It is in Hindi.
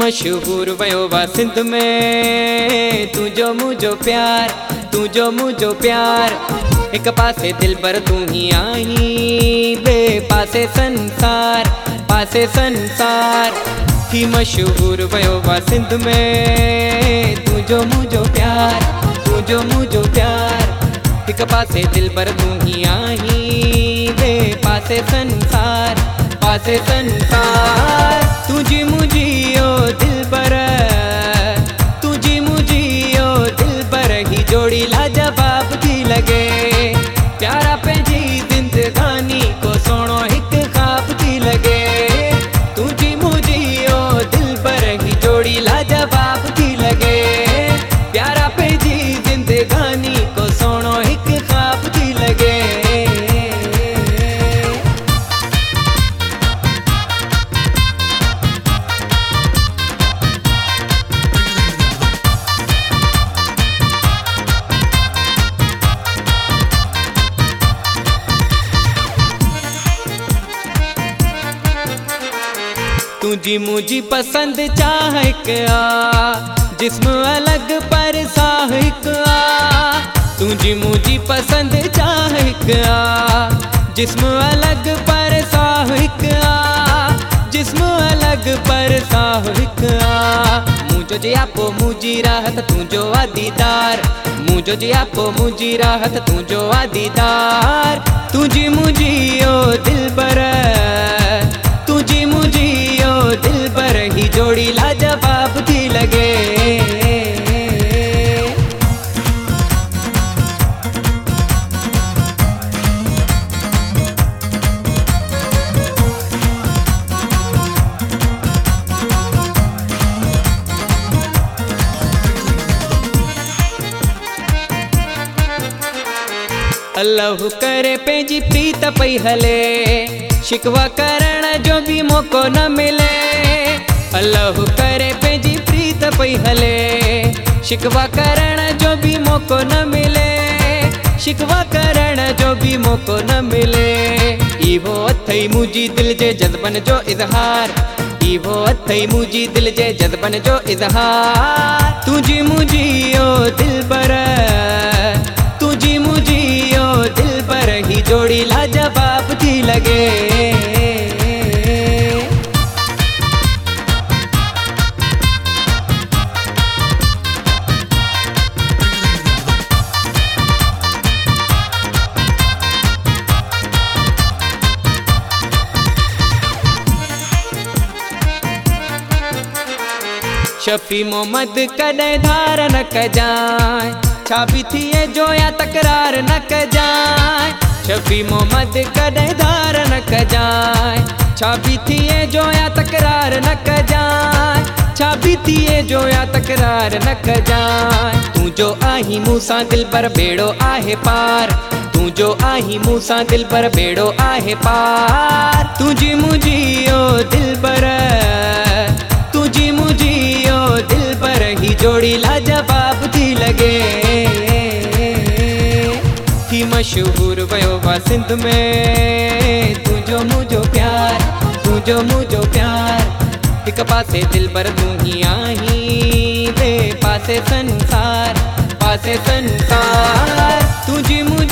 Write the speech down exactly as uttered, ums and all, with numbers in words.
मशहूर वयो वा सिंध में तुझो मुझो प्यार, तुझो मुझो प्यार। एक पासे दिल पर तू ही आई, बे पासे संसार, पासे संसार। थी मशहूर वयो वा सिंध में तुझो मुझो प्यार, तुझो मुझो प्यार। एक पासे दिल पर तू ही आई, बे पासे संसार, पासे संसार। तुझी मुझी ओ दिल पर, तुझी मुझी ओ दिल पर ही जोड़ी लाजवाब थी लगे। प्यारा पंहिंजी जिंदगानी को सोनो हिक ख्वाब थी लगे। तुझी मुझी ओ दिल पर ही जोड़ी लाजवाब थी लगे। प्यारा पंहिंजी जिंदगानी को सोनो हिक ख्वाब थी लगे। तुझी मुझी पसंद चाहक आ, जिस्म अलग पर साहिक आ। तुझी मुझी पसंद चाहक आ, जिस्म अलग पर साहिक आ, जिस्म अलग पर साहिक आ। मुझो जे आपो मुझी राहत तुझो आदीदार, मुझो जे आपो मुझी राहत तुझो आदीदार। तुझी मुझी ओ दिल पर, तुझी मुझी ओ दिल पर ही जोड़ी लाजवाब थी लगे। अल्लाह करे पंहिंजी प्रीत पई हले, शिकवा करण जो भी मौको न मिले। अल्लाह करे पंहिंजी प्रीत पई हले, शिकवा करण जो भी मौको न मिले। शिकवा करण जो भी मौको न मिले। इहो अथई मुंहिंजी दिल जे जज़्बन जो इज़हार, इहो अथई मुंहिंजी दिल जे जज़्बन जो इज़हार। तुझी मुझी ओ दिल पर, तुझी मुझी ओ दिल पर ही जोड़ी लाजवाब थी लगे। शफी मोहम्मद कॾहिं धार न कजाए, छा बि थिए जो या तकरार न कजाए। शफी मोहम्मद कॾहिं धार न कजाए, छा बि थिए जो या तकरार न कजाए। छा बि थिए जो या तकरार न कजाए। तू जो आही मूंसां दिल पर बेड़ो आहे पार, तू जो आही मूंसां दिल पर बेड़ो आहे पार। तुझी मुझी ओ दिल पर, तुझी मुझी ओ दिल पर ही जोड़ी लाजवाब थी लगे। थी मशहूर वयो वा सिंध में तुझो मुझो प्यार, तुझो मुझो प्यार। एक पासे दिल पर तू ही आई, बे पासे संसार, पासे संसार। तुझी मुझी